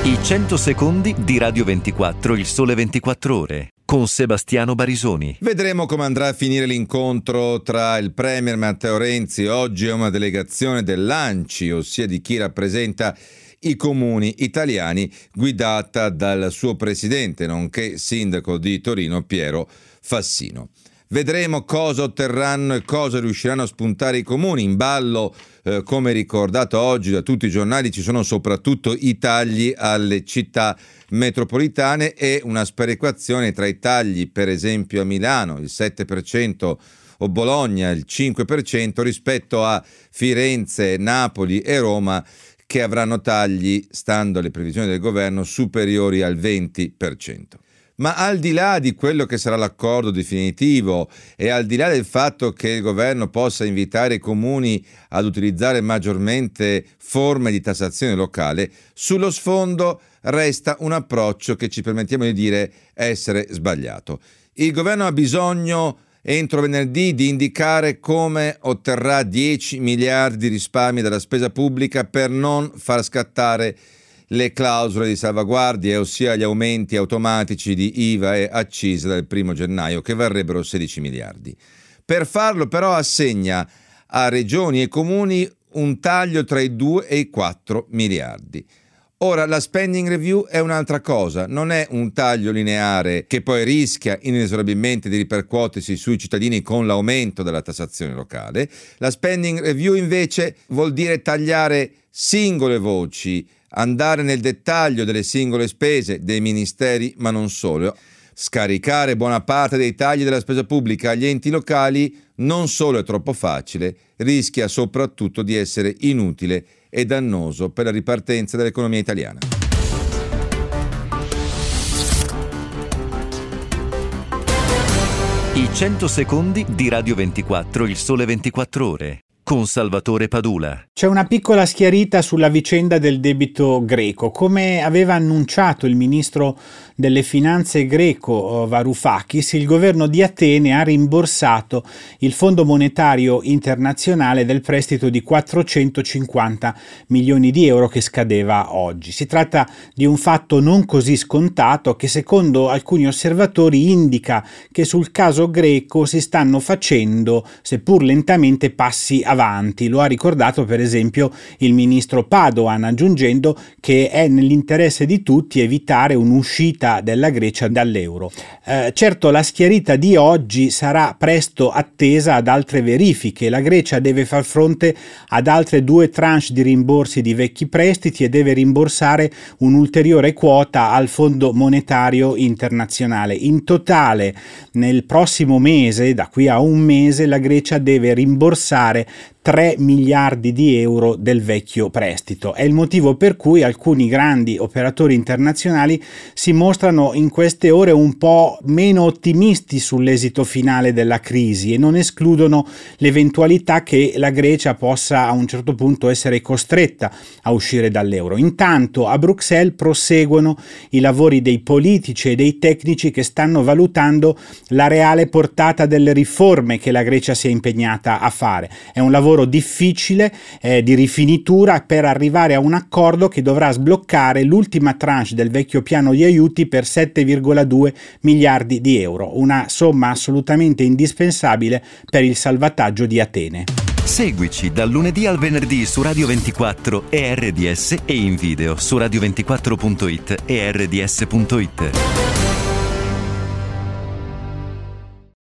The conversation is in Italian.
I 100 secondi di Radio 24, il sole 24 ore, con Sebastiano Barisoni. Vedremo come andrà a finire l'incontro tra il premier Matteo Renzi oggi e una delegazione dell'ANCI, ossia di chi rappresenta i comuni italiani, guidata dal suo presidente, nonché sindaco di Torino, Piero Fassino. Vedremo cosa otterranno e cosa riusciranno a spuntare i comuni. In ballo, come ricordato oggi da tutti i giornali, ci sono soprattutto i tagli alle città metropolitane e una sperequazione tra i tagli, per esempio a Milano, il 7%, o Bologna, il 5%, rispetto a Firenze, Napoli e Roma, che avranno tagli, stando alle previsioni del governo, superiori al 20%. Ma al di là di quello che sarà l'accordo definitivo e al di là del fatto che il governo possa invitare i comuni ad utilizzare maggiormente forme di tassazione locale, sullo sfondo resta un approccio che ci permettiamo di dire essere sbagliato. Il governo ha bisogno entro venerdì di indicare come otterrà 10 miliardi di risparmi dalla spesa pubblica per non far scattare le clausole di salvaguardia, ossia gli aumenti automatici di IVA e accise dal 1 gennaio, che varrebbero 16 miliardi. Per farlo però assegna a regioni e comuni un taglio tra i 2 e i 4 miliardi. Ora, la spending review è un'altra cosa, non è un taglio lineare che poi rischia inesorabilmente di ripercuotersi sui cittadini con l'aumento della tassazione locale. La spending review invece vuol dire tagliare singole voci, andare nel dettaglio delle singole spese dei ministeri, ma non solo. Scaricare buona parte dei tagli della spesa pubblica agli enti locali non solo è troppo facile, rischia soprattutto di essere inutile e dannoso per la ripartenza dell'economia italiana. I 100 secondi di Radio 24, il sole 24 ore. Con Salvatore Padula. C'è una piccola schiarita sulla vicenda del debito greco. Come aveva annunciato il ministro delle finanze greco Varoufakis, il governo di Atene ha rimborsato il Fondo Monetario Internazionale del prestito di 450 milioni di euro che scadeva oggi. Si tratta di un fatto non così scontato che, secondo alcuni osservatori, indica che sul caso greco si stanno facendo, seppur lentamente, passi avanti. Lo ha ricordato per esempio il ministro Padoan, aggiungendo che è nell'interesse di tutti evitare un'uscita della Grecia dall'euro. Certo, la schiarita di oggi sarà presto attesa ad altre verifiche. La Grecia deve far fronte ad altre 2 tranche di rimborsi di vecchi prestiti e deve rimborsare un'ulteriore quota al Fondo Monetario Internazionale. In totale, nel prossimo mese, da qui a un mese, la Grecia deve rimborsare 3 miliardi di euro del vecchio prestito. È il motivo per cui alcuni grandi operatori internazionali si mostrano in queste ore un po' meno ottimisti sull'esito finale della crisi e non escludono l'eventualità che la Grecia possa a un certo punto essere costretta a uscire dall'euro. Intanto a Bruxelles proseguono i lavori dei politici e dei tecnici che stanno valutando la reale portata delle riforme che la Grecia si è impegnata a fare. È un lavoro difficile di rifinitura per arrivare a un accordo che dovrà sbloccare l'ultima tranche del vecchio piano di aiuti per 7,2 miliardi di euro, una somma assolutamente indispensabile per il salvataggio di Atene. Seguici dal lunedì al venerdì su Radio 24 e RDS e in video su radio24.it e rds.it.